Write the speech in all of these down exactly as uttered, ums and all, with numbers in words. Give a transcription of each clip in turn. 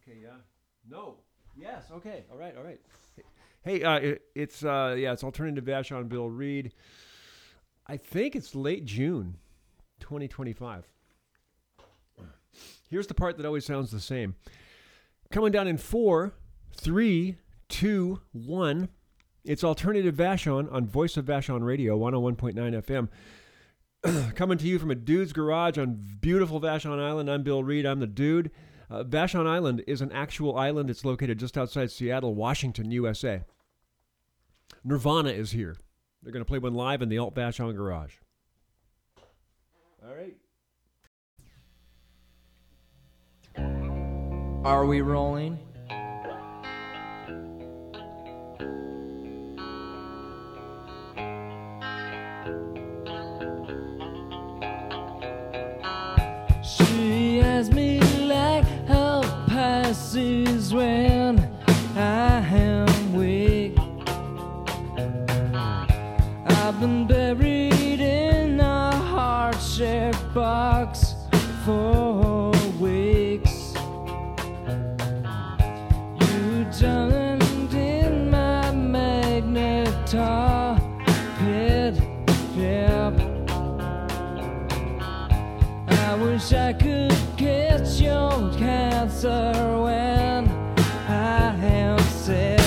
Okay, yeah. No. Yes. Okay. All right. All right. Hey, uh, it, it's uh, yeah, it's Alternative Vashon, Bill Reed. I think it's late June, twenty twenty-five. Here's the part that always sounds the same. Coming down in four, three, two, one. It's Alternative Vashon on Voice of Vashon Radio, one oh one point nine F M. Coming to you from a dude's garage on beautiful Vashon Island. I'm Bill Reed. I'm the dude. Uh, Vashon Island is an actual island. It's located just outside Seattle, Washington, U S A. Nirvana is here. They're going to play one live in the Alt Vashon garage. All right. Are we rolling? She has me like how passes when I am weak. I've been buried in a heart-shaped box for weeks. You turned in my magnetar pit, yep. I wish I could catch your cancer when I am sick.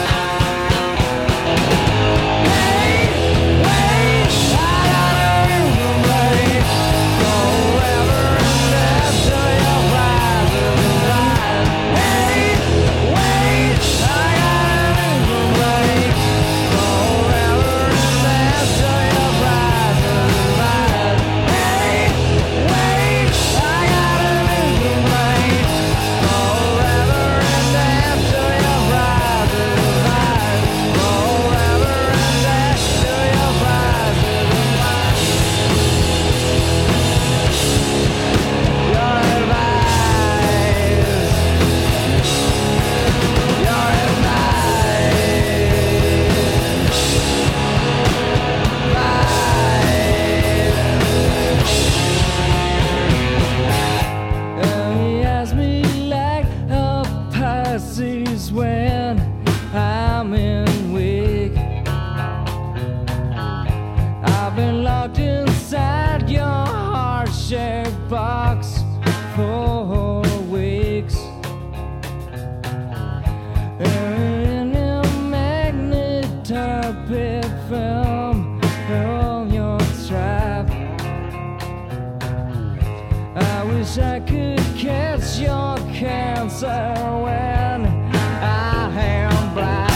I could catch your cancer when I am blind.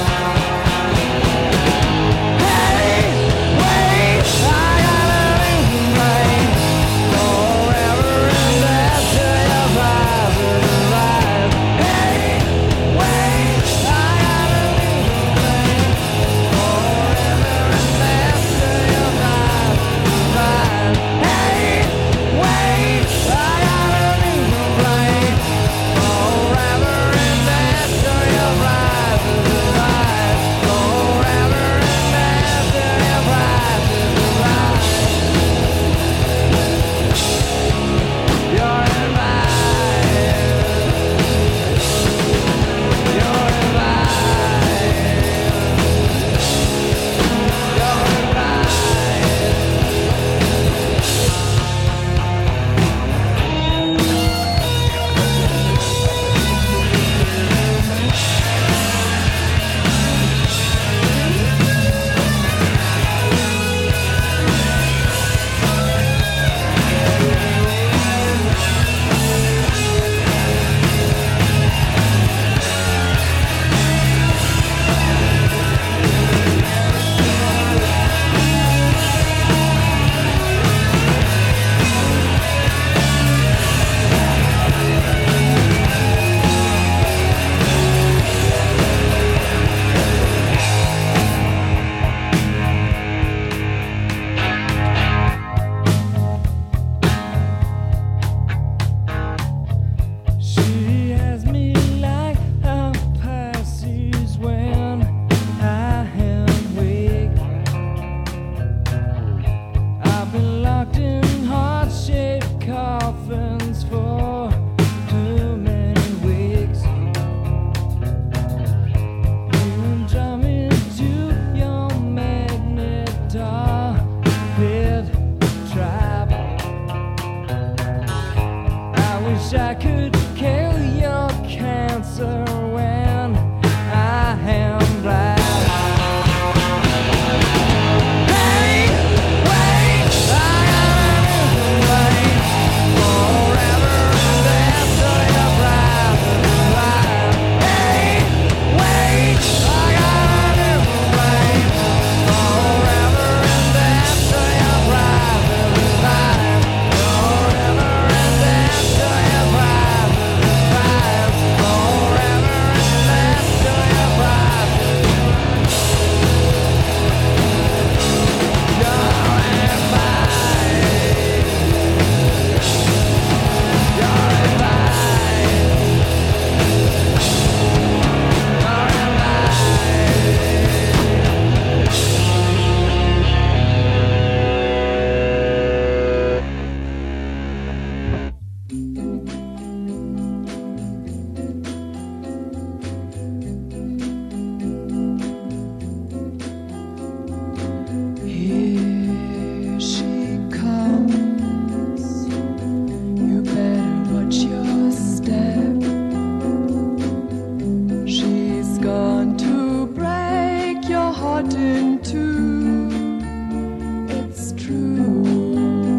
Hey, wait, I gotta leave the rain forever and after your private life. Hey, wait, I gotta leave the rain forever and after your private life. Hey, wait. I gotta leave the rain forever. to kill your cancer when I am blind. Hey, wait, I gotta wait forever and after your private life. Hey, wait, I gotta wait forever and after your private life. Forever and after your private life. Forever and after your private life. Here she comes. You better watch your step. She's gone to break your heart in two. It's true.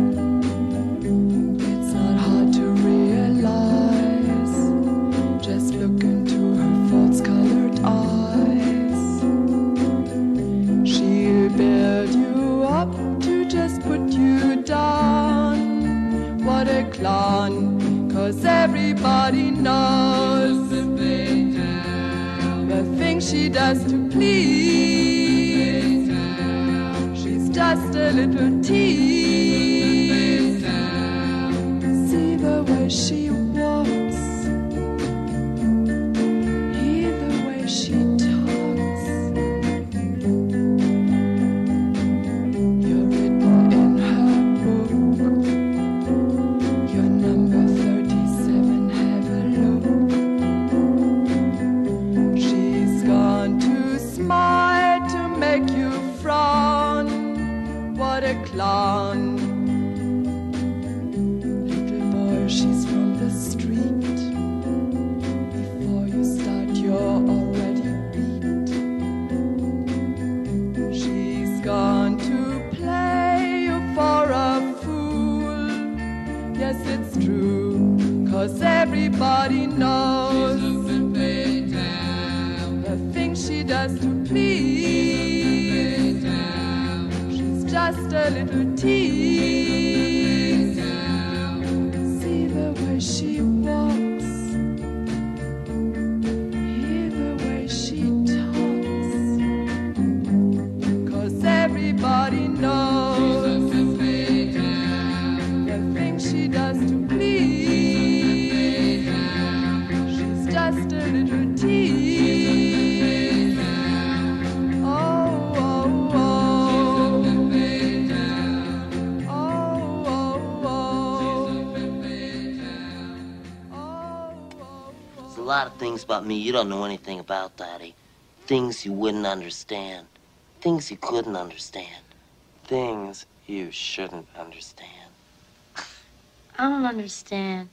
It's not hard to realize. Just look into her false-colored eyes. She'll build you up to just put you down. What a clown, 'cause everybody knows the things she does to please. She's just a little tease. See the way she walks, hear the way she talks. You're written in her book. You're number thirty-seven, have a look. She's gone to smile to make you frown. What a clown. Little boy, she's from the street. Before you start, you're already beat. She's gone to play you for a fool. Yes, it's true, 'cause everybody knows the things she does to please. She's just a little tease. See the way she walks, hear the way she talks. 'Cause everybody knows the things she does to please. She's just a little tease. Oh, oh, oh. Oh, oh, oh. There's a lot of things about me you don't know anything about, Daddy. Things you wouldn't understand. Things you couldn't understand. Things you shouldn't understand. I don't understand.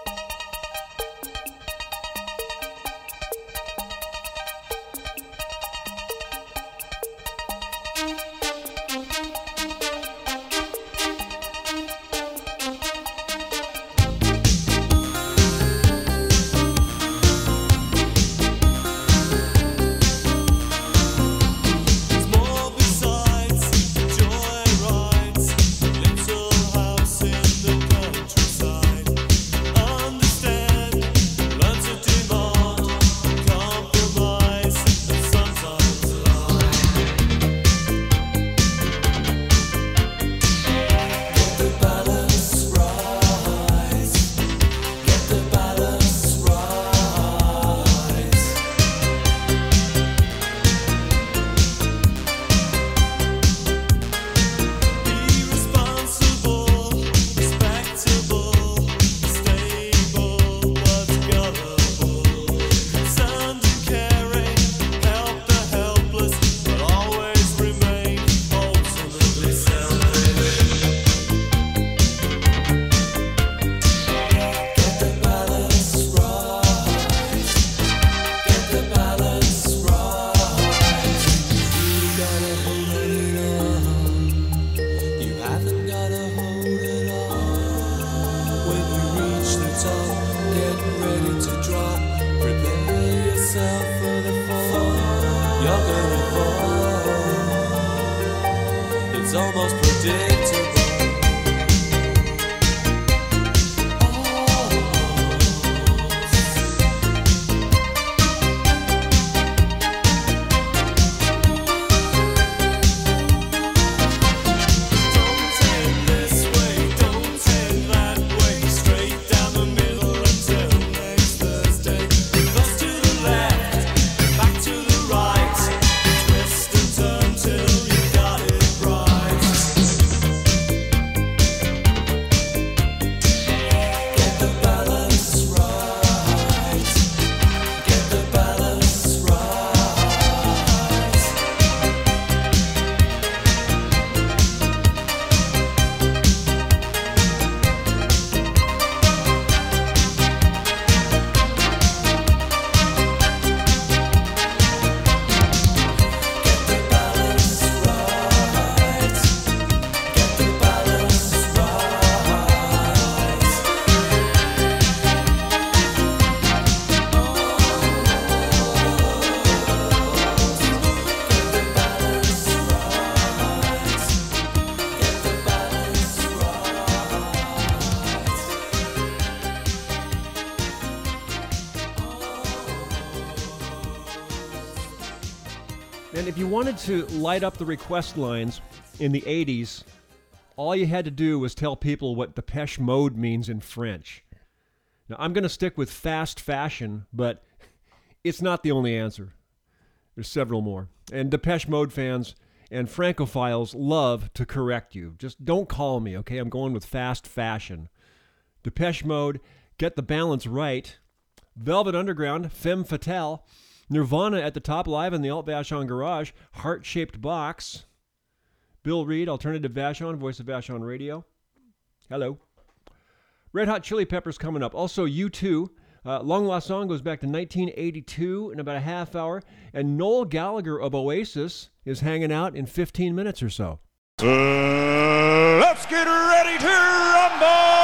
Small besides joy rides, little house in the countryside. It's almost predictable. And if you wanted to light up the request lines in the eighties, all you had to do was tell people what Depeche Mode means in French. Now, I'm going to stick with fast fashion, but it's not the only answer. There's several more. And Depeche Mode fans and Francophiles love to correct you. Just don't call me, okay? I'm going with fast fashion. Depeche Mode, Get the Balance Right. Velvet Underground, Femme Fatale. Nirvana at the top, live in the Alt Vashon Garage, Heart-Shaped Box. Bill Reed, Alternative Vashon, Voice of Vashon Radio. Hello. Red Hot Chili Peppers coming up. Also, U two. Uh, Long Lost Song goes back to nineteen eighty-two in about a half hour. And Noel Gallagher of Oasis is hanging out in fifteen minutes or so. Uh, let's get ready to rumble!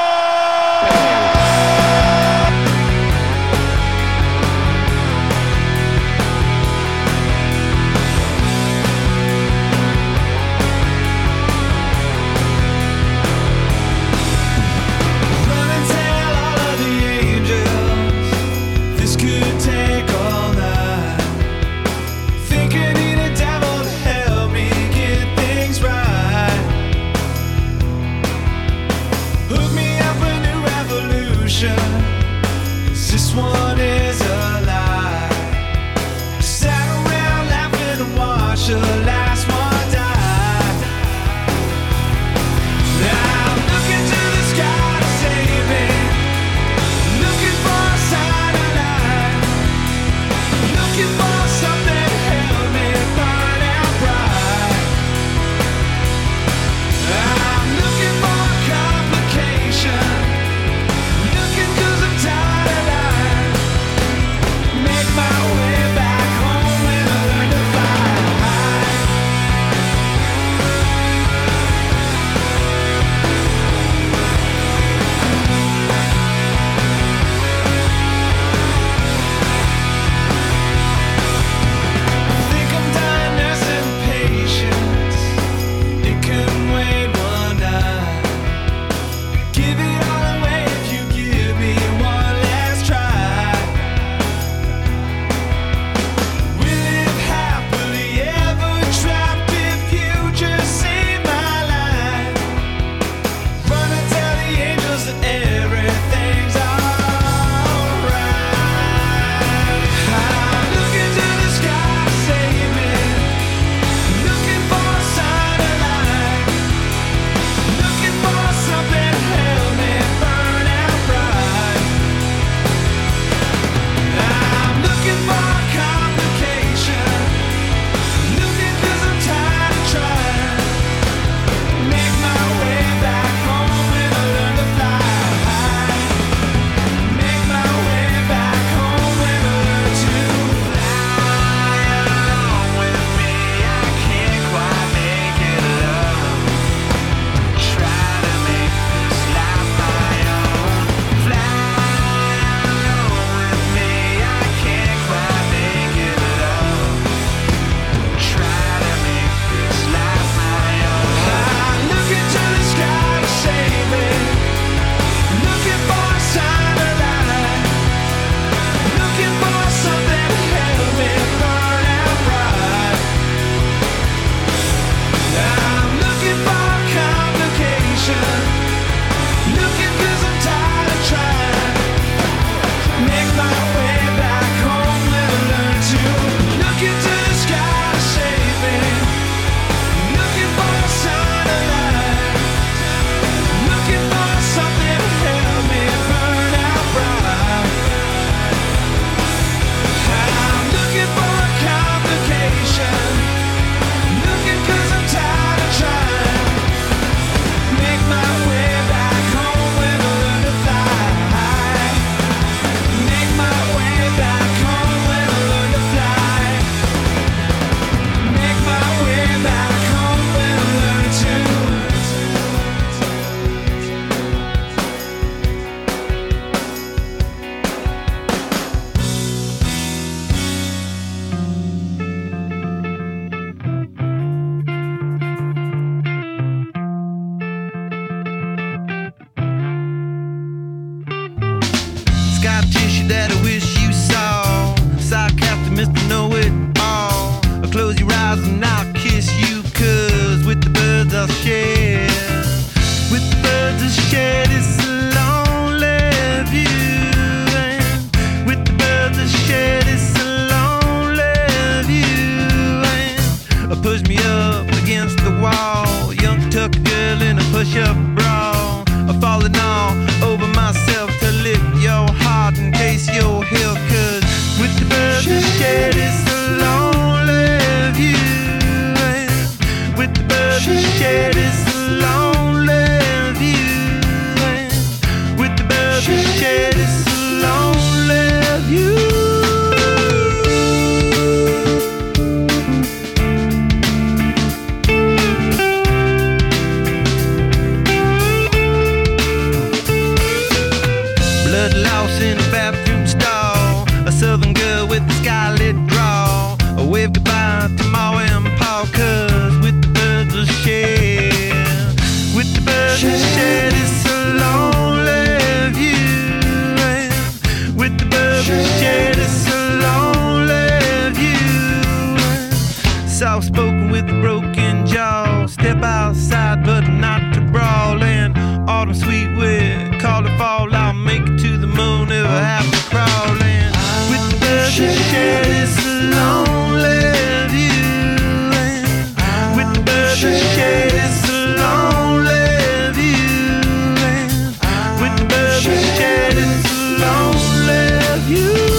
soft-spoken with a broken jaw. Step outside, but not to brawl. And autumn sweet with call it fall. I'll make it to the moon if I have to crawl. And with the birds that share this lonely view. And with the birds that share this lonely view. And with the birds that share this lonely view.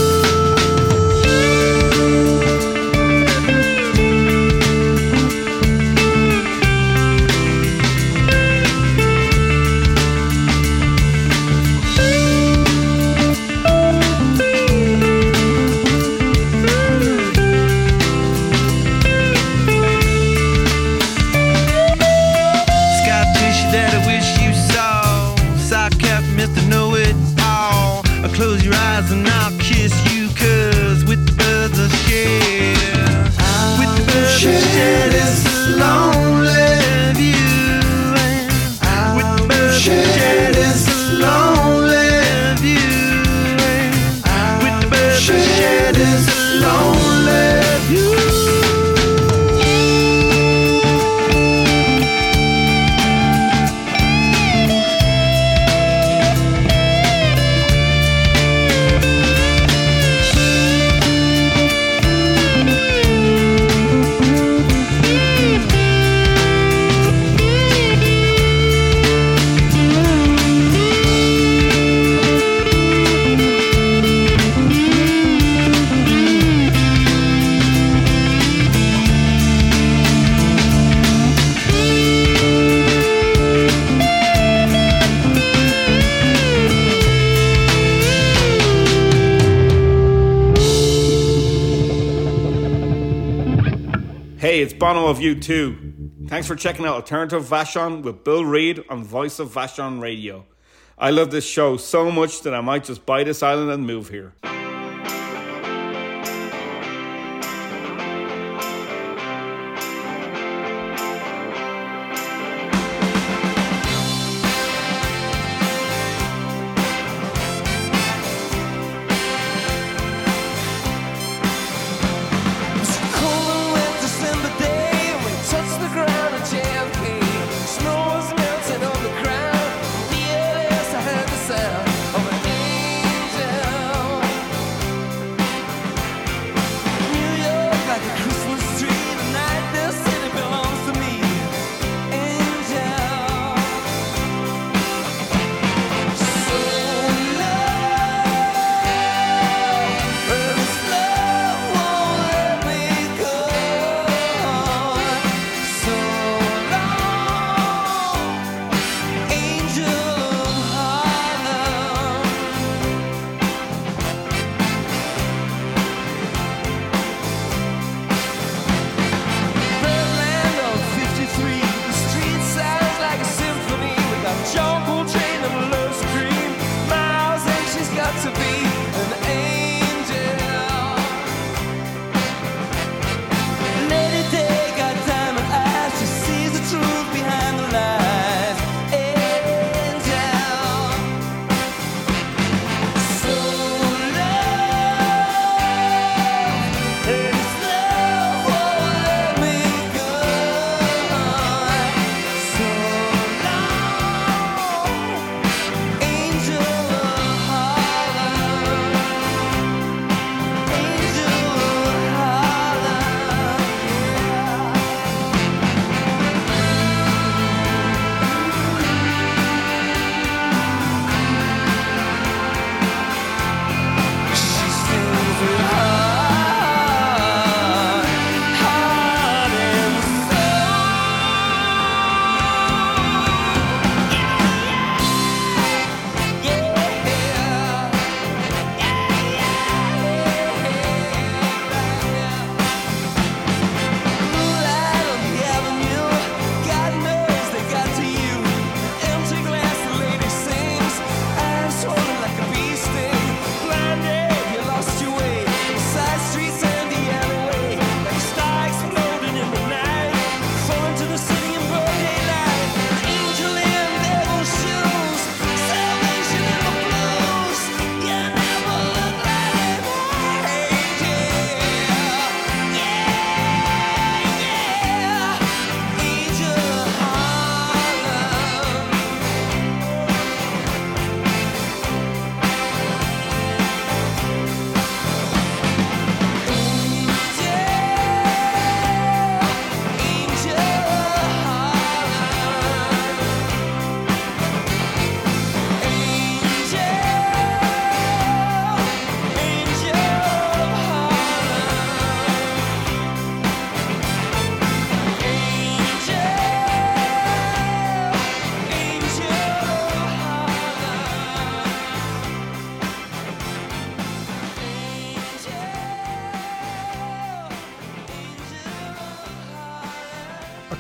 Close your eyes and I'll kiss you, cause with the birds I share, with the birds I share this lonely view. And with the birds I share this lonely view. And with the birds I share this lonely view. Hey, it's Bono of U two. Thanks for checking out Alternative Vashon with Bill Reid on Voice of Vashon Radio. I love this show so much that I might just buy this island and move here. Sound of an angel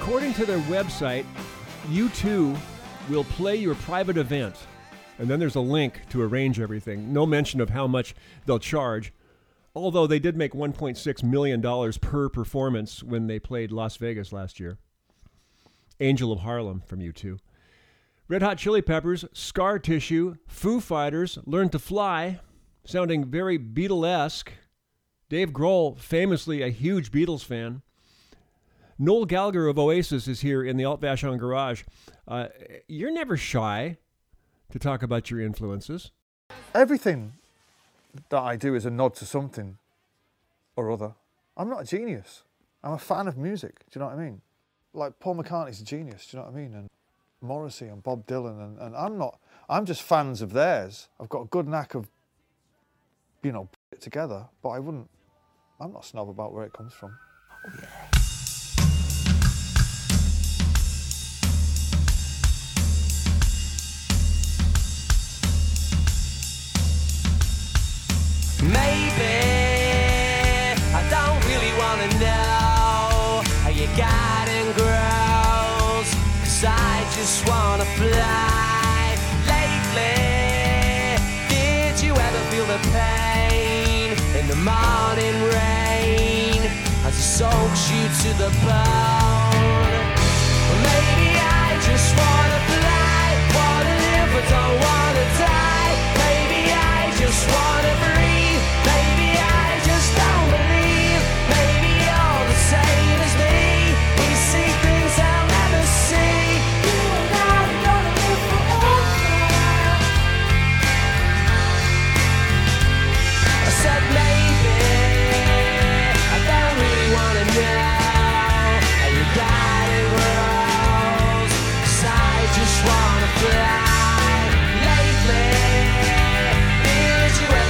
According to their website, U two will play your private event. And then there's a link to arrange everything. No mention of how much they'll charge. Although they did make one point six million dollars per performance when they played Las Vegas last year. Angel of Harlem from U two. Red Hot Chili Peppers, Scar Tissue, Foo Fighters, Learn to Fly, sounding very Beatlesque. Dave Grohl, famously a huge Beatles fan. Noel Gallagher of Oasis is here in the Alt Vachon Garage. Uh, you're never shy to talk about your influences. Everything that I do is a nod to something or other. I'm not a genius. I'm a fan of music. Do you know what I mean? Like Paul McCartney's a genius. Do you know what I mean? And Morrissey and Bob Dylan, and, and I'm not. I'm just fans of theirs. I've got a good knack of, you know, put it together. But I wouldn't. I'm not a snob about where it comes from. Oh yeah. Maybe I don't really wanna know how your garden grows, 'cause I just wanna fly. Lately, did you ever feel the pain in the morning rain as it soaks you to the bone? Well, maybe I just wanna fly, wanna live but don't wanna die. Maybe I just wanna breathe. Maybe I just don't believe. Maybe you're the same as me. We see things I'll never see. You and I are gonna live forever. I said maybe I don't really wanna know how your garden grows, 'cause I just wanna fly. Lately, did you ever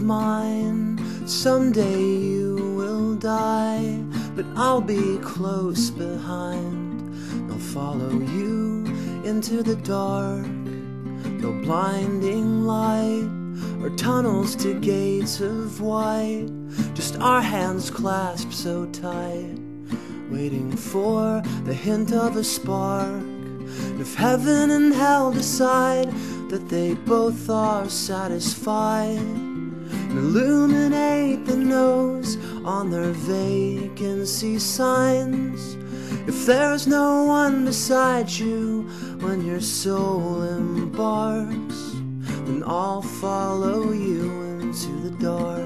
mine. Someday you will die, but I'll be close behind. I'll follow you into the dark. No blinding light or tunnels to gates of white. Just our hands clasped so tight, waiting for the hint of a spark. And if heaven and hell decide that they both are satisfied, and illuminate the nose on their vacancy signs. If there's no one beside you when your soul embarks, then I'll follow you into the dark.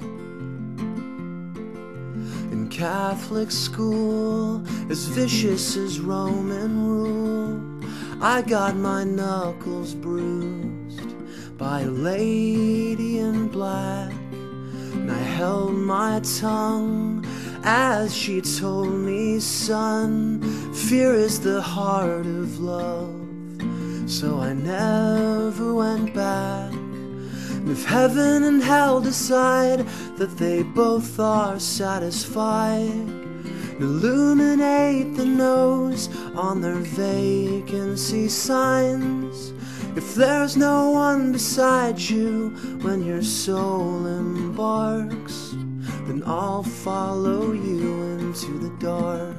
In Catholic school, as vicious as Roman rule, I got my knuckles bruised by a lady in black, and I held my tongue as she told me, son, fear is the heart of love. So I never went back. And if heaven and hell decide that they both are satisfied, illuminate the nose on their vacancy signs. If there's no one beside you when your soul embarks, then I'll follow you into the dark.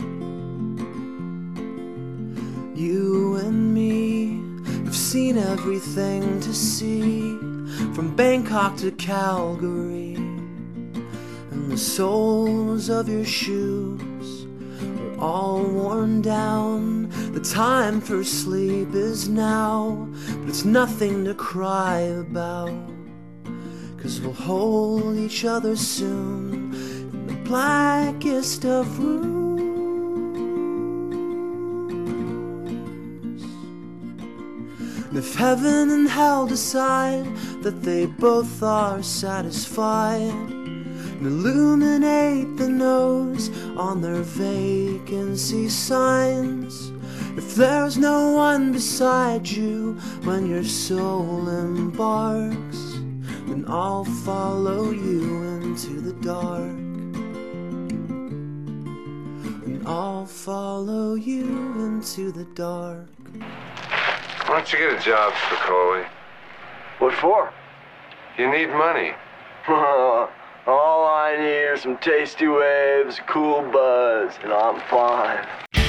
You and me have seen everything to see, from Bangkok to Calgary, and the soles of your shoes are all worn down. The time for sleep is now, but it's nothing to cry about, 'cause we'll hold each other soon in the blackest of rooms. And if heaven and hell decide that they both are satisfied, and illuminate the nose on their vacancy signs. If there's no one beside you when your soul embarks, then I'll follow you into the dark. And I'll follow you into the dark. Why don't you get a job, Spicoli? What for? You need money. All I need are some tasty waves, cool buzz, and I'm fine.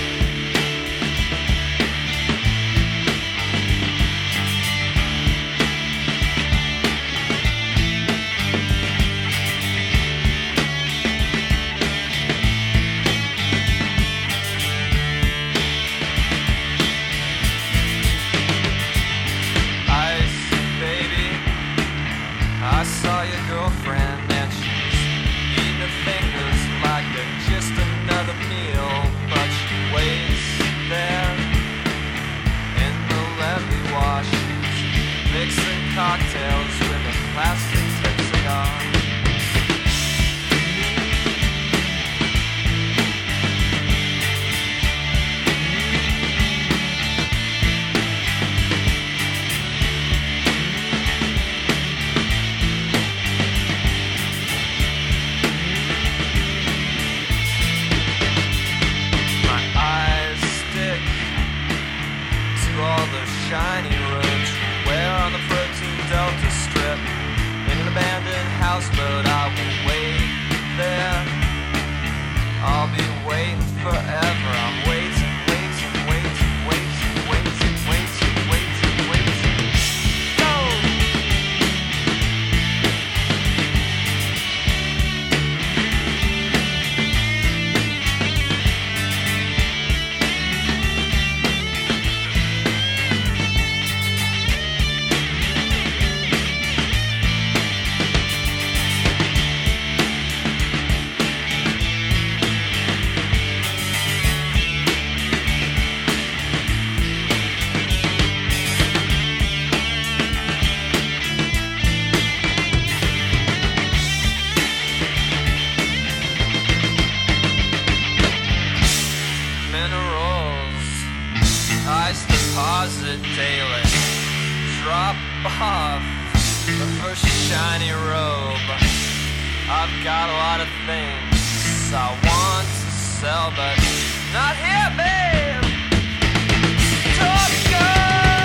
I saw your girlfriend and she's eating her fingers like they're just another meal, but she waits there in the levee while she's mixing cocktails with a plastic hexagon. Shiny roads where on the protein delta strip in an abandoned houseboat I will wait there. I'll be waiting forever. I'm waiting, waiting, waiting, waiting, waiting, waiting, waiting, waiting. Go! Deposit daily, drop off the first shiny robe. I've got a lot of things I want to sell, but not here, babe. Talk girl.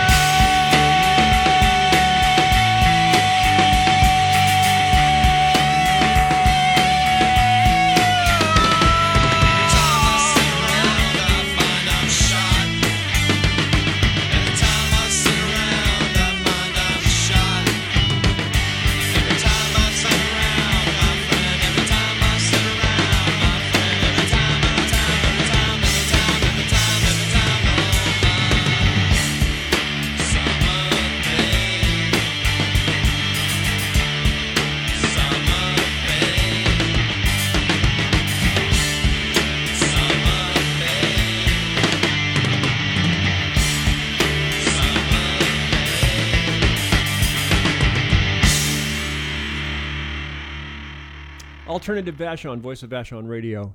Alternative Vashon, voice of Vashon Radio.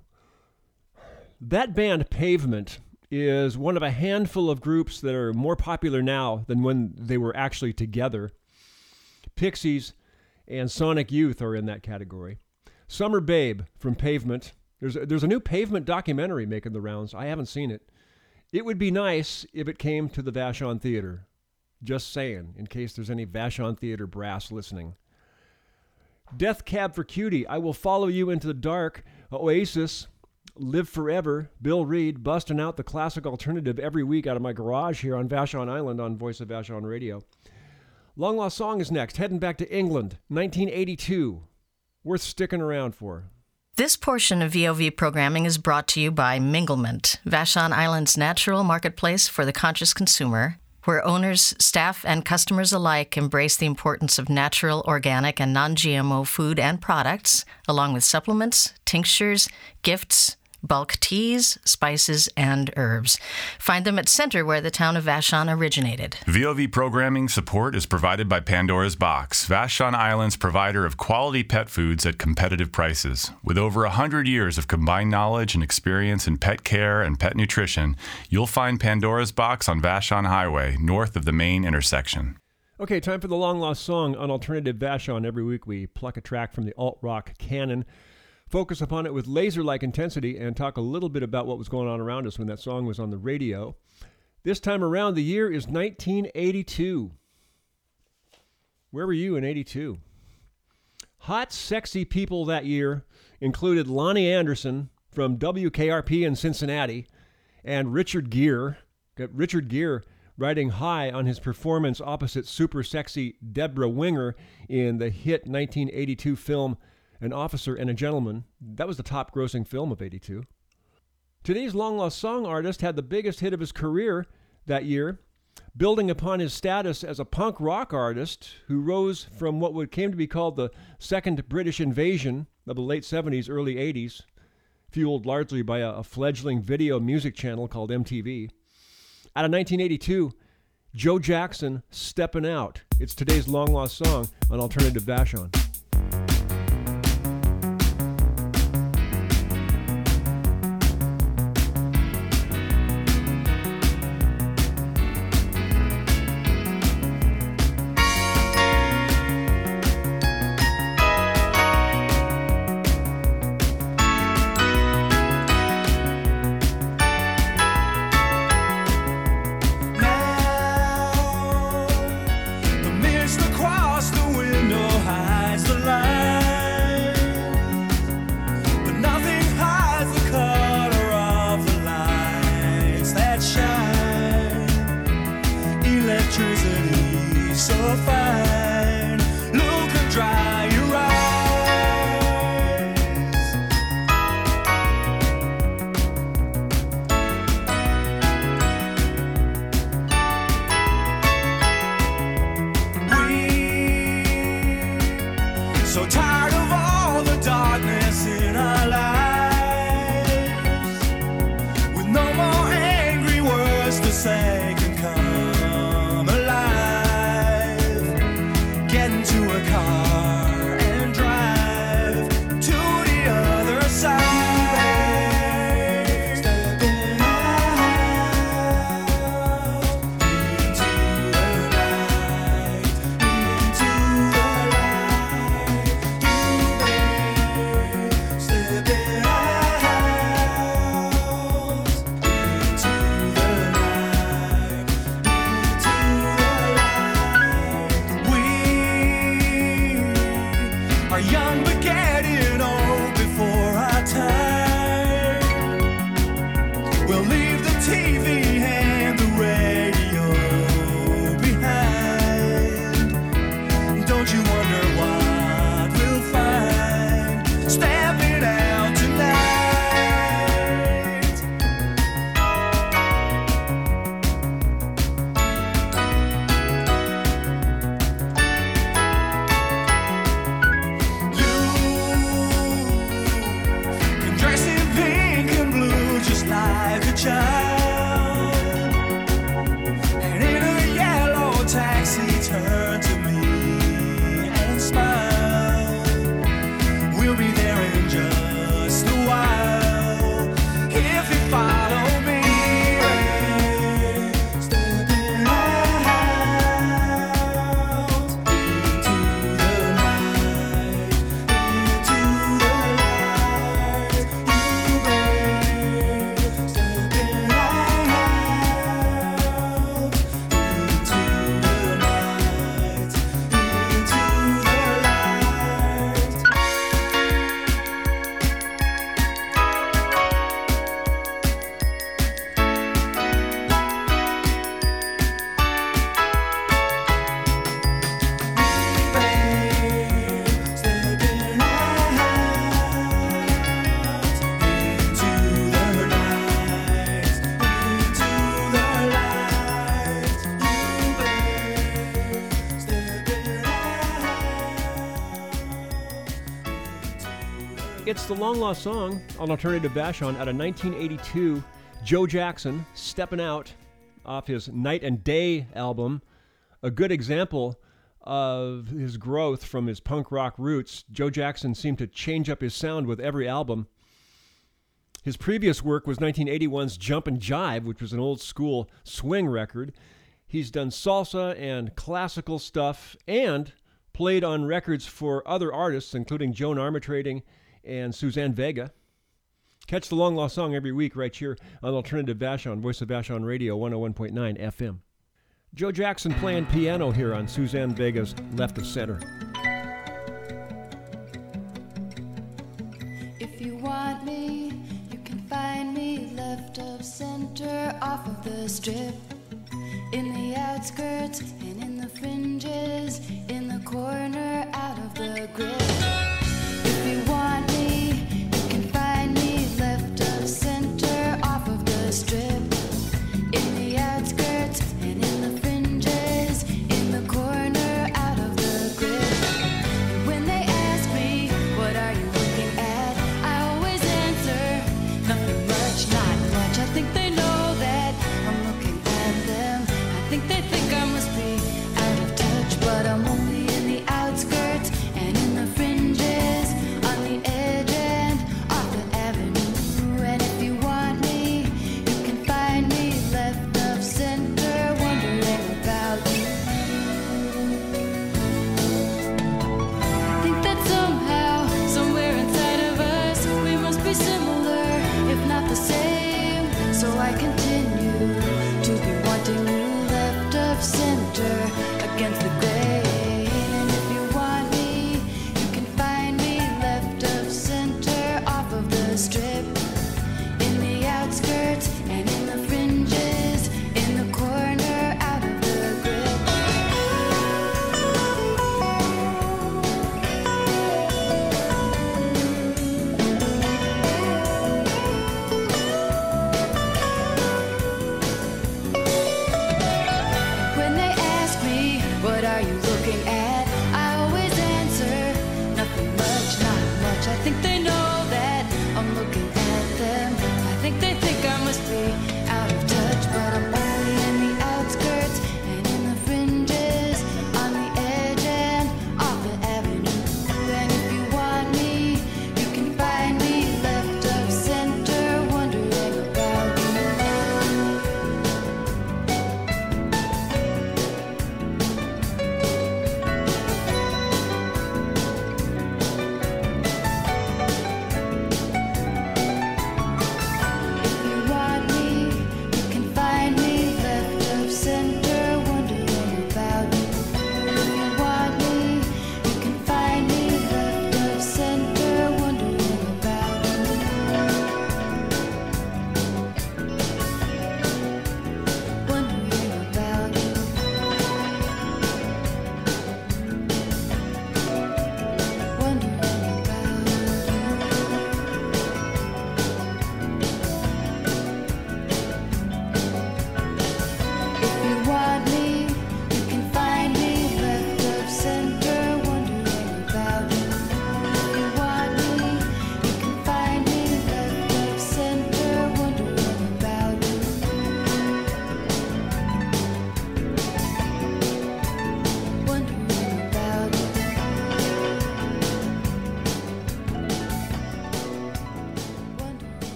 That band, Pavement, is one of a handful of groups that are more popular now than when they were actually together. Pixies and Sonic Youth are in that category. Summer Babe from Pavement. There's a, there's a new Pavement documentary making the rounds. I haven't seen it. It would be nice if it came to the Vashon Theater. Just saying, in case there's any Vashon Theater brass listening. Death Cab for Cutie, I Will Follow You Into the Dark, Oasis, Live Forever, Bill Reed, busting out the classic alternative every week out of my garage here on Vashon Island on Voice of Vashon Radio. Long Lost Song is next, heading back to England, nineteen eighty-two. Worth sticking around for. This portion of V O V programming is brought to you by Minglement, Vashon Island's natural marketplace for the conscious consumer, where owners, staff, and customers alike embrace the importance of natural, organic, and non-G M O food and products, along with supplements, tinctures, gifts, bulk teas, spices, and herbs. Find them at Center, where the town of Vashon originated. V O V programming support is provided by Pandora's Box, Vashon Island's provider of quality pet foods at competitive prices. With over one hundred years of combined knowledge and experience in pet care and pet nutrition, you'll find Pandora's Box on Vashon Highway, north of the main intersection. Okay, time for the Long Lost Song on Alternative Vashon. Every week we pluck a track from the alt-rock canon, focus upon it with laser-like intensity, and talk a little bit about what was going on around us when that song was on the radio. This time around, the year is nineteen eighty-two. Where were you in eighty-two? Hot, sexy people that year included Lonnie Anderson from W K R P in Cincinnati and Richard Gere. Got Richard Gere riding high on his performance opposite super sexy Deborah Winger in the hit nineteen eighty-two film An Officer and a Gentleman. That was the top grossing film of eighty-two. Today's Long Lost Song artist had the biggest hit of his career that year, building upon his status as a punk rock artist who rose from what would came to be called the second British invasion of the late seventies, early eighties, fueled largely by a, a fledgling video music channel called M T V. Out of nineteen eighty-two, Joe Jackson, Steppin' Out. It's today's Long Lost Song on Alternative Vashon. are young but getting old before our time. We'll leave the T V and the radio behind. Don't you wonder what we'll find stepping out tonight? You can dress in pink and blue just like a child, and in a yellow taxi turn to me and smile. We'll be there in just a while if you follow me. Stepping out into the night, into the light. You babe, stepping out into the night, into the light. It's the long lost song on Alternative Vashon out of nineteen eighty-two. Joe Jackson, Steppin' Out, off his Night and Day album. A good example of his growth from his punk rock roots. Joe Jackson seemed to change up his sound with every album. His previous work was nineteen eighty-one's Jump and Jive, which was an old school swing record. He's done salsa and classical stuff and played on records for other artists, including Joan Armatrading and Suzanne Vega. Catch the long lost song every week right here on Alternative Vashon, Voice of Vashon Radio, one oh one point nine F M. Joe Jackson playing piano here on Suzanne Vega's Left of Center. If you want me, you can find me left of center, off of the strip, in the outskirts and in the fringes, in the corner, out of the grip. If you want me, you can find me left of center, off of the strip, in the outskirts and in the fringes, in the corner, out of the grip. And when they ask me, what are you looking at? I always answer, nothing much, not much. I think they know that I'm looking at them. I think they think I must be out of touch, but I'm only in the outskirts and in the fringes, on the edge and off the avenue. And if you want me, you can find me left of center, wondering about you. I think that somehow, somewhere inside of us, we must be similar, if not the same. So I continue to be wanting you left of center, against the grain. And if you want me, you can find me left of center, off of the strip, in the outskirts and in the fringes, in the corner, out of the grip. When they ask me, what are you looking at? I always answer, nothing much, not much. I think they know that I'm looking at them. I think they think I must be out of touch, but I'm only in the outskirts and in the fringes, on the edge and off the avenue. And if you want me, you can find me left of center, wondering about you.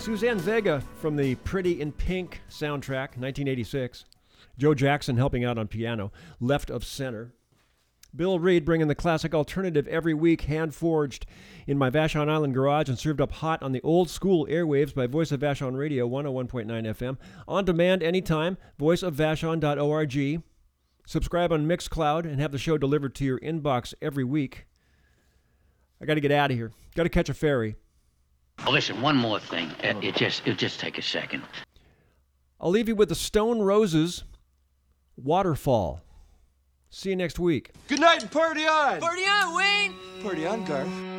Suzanne Vega from the Pretty in Pink soundtrack, nineteen eighty-six. Joe Jackson helping out on piano, Left of Center. Bill Reed bringing the classic alternative every week, hand-forged in my Vashon Island garage and served up hot on the old school airwaves by Voice of Vashon Radio, one oh one point nine F M. On demand anytime, voice of vashon dot org. Subscribe on Mixcloud and have the show delivered to your inbox every week. I got to get out of here. Got to catch a ferry. Oh, listen, one more thing. Uh, it just, it'll just take a second. I'll leave you with the Stone Roses, Waterfall. See you next week. Good night and party on! Party on, Wayne! Party on, Garth.